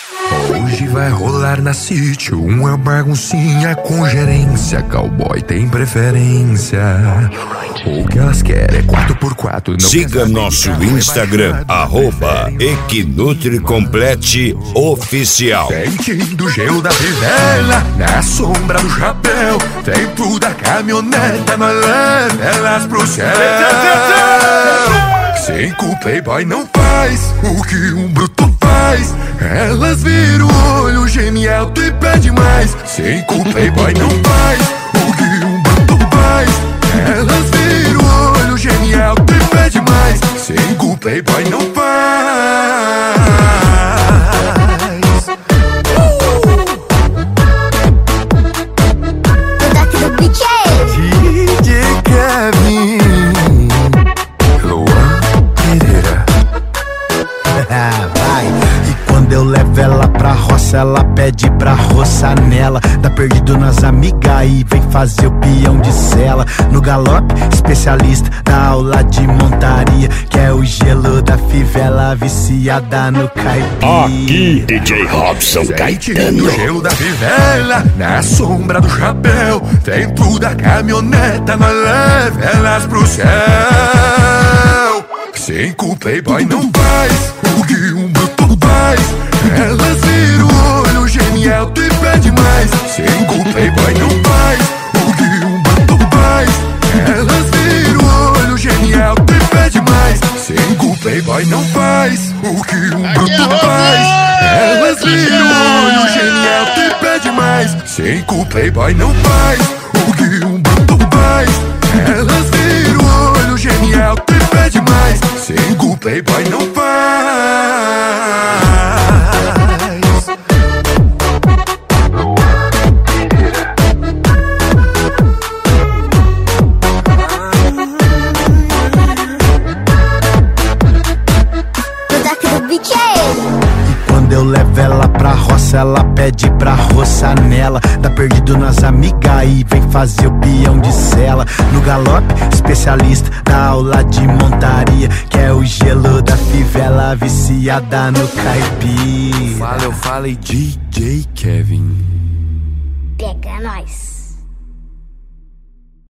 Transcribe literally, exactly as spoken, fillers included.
Hoje vai rolar na sítio uma baguncinha com gerência. Cowboy tem preferência. O que elas querem é quatro por quatro. Não siga nosso Instagram, arroba Equinutri-Complete Oficial. Sentindo o gelo da fivela, na sombra do chapéu, dentro da caminhoneta, nós leva elas pro céu. Cinco playboy não faz o que um bruto faz. Elas viram o olho, geme alto e pede mais. Cinco playboy não faz o que um bruto faz. Elas viram o olho, geme alto e pede mais. Cinco playboy não faz. D J Kevin, Luan Pereira. Vai. E quando eu levo ela pra roça, ela pede pra roçar nela. Tá perdido nas amigas e vem fazer o peão de cela. No galope, especialista da aula de montaria, que é o gelo da fivela, viciada no caipira. Aqui, D J Robson Caetano. O gelo da fivela, na sombra do chapéu, dentro da caminhoneta, nós leva elas pro céu. Cinco playboy não faz o que um bruto faz. Elas viram o olho, geme alto e pede mais. Cinco playboy não faz o que um bruto faz. Elas viram o olho, geme alto e pede mais. Cinco playboy não faz o que um bruto faz. Elas viram o olho, geme alto e pede mais. Cinco playboy não faz o que um bruto faz. Elas viram o olho, geme alto e pede mais. Cinco playboy não faz. Quando eu levo ela pra roça, ela pede pra roçar nela. Tá perdido nas amigas e vem fazer o peão de cela. No galope, especialista da aula de montaria, que é o gelo da fivela, viciada no caipira. Fala, eu falei D J Kevin. Pega nós.